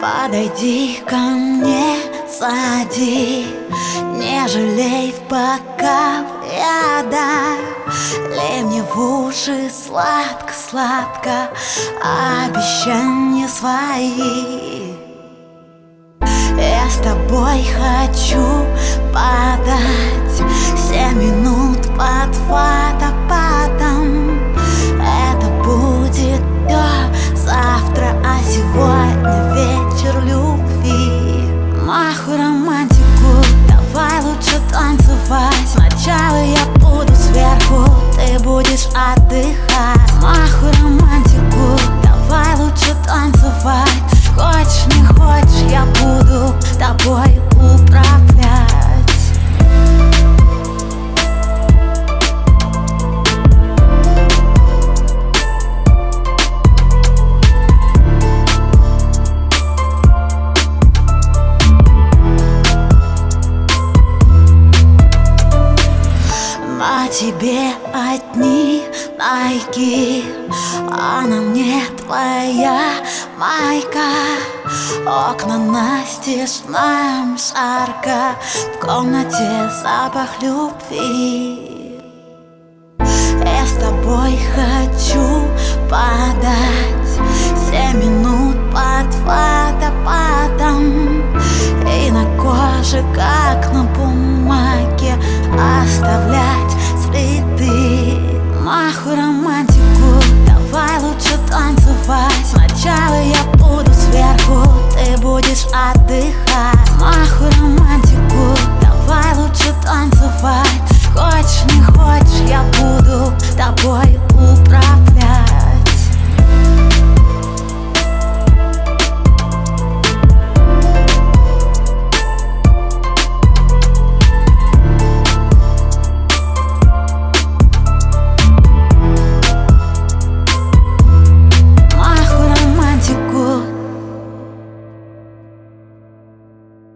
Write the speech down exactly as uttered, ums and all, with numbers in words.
Подойди ко мне, сади, не жалей в бокал яда. Лей мне в уши сладко-сладко обещания свои. Я с тобой хочу подать семь минут под водопадом. Это будет все завтра, а сегодня вечер любви. Маху романтику, давай лучше танцевать. Сначала я буду сверху, ты будешь отдыхать. Маху романтику, давай лучше танцевать. Хочешь, не хочешь, я буду тобой управлять. На тебе одни найки, а на мне твоя майка. Окна настежь, нам жарко, в комнате запах любви. Я с тобой хочу подать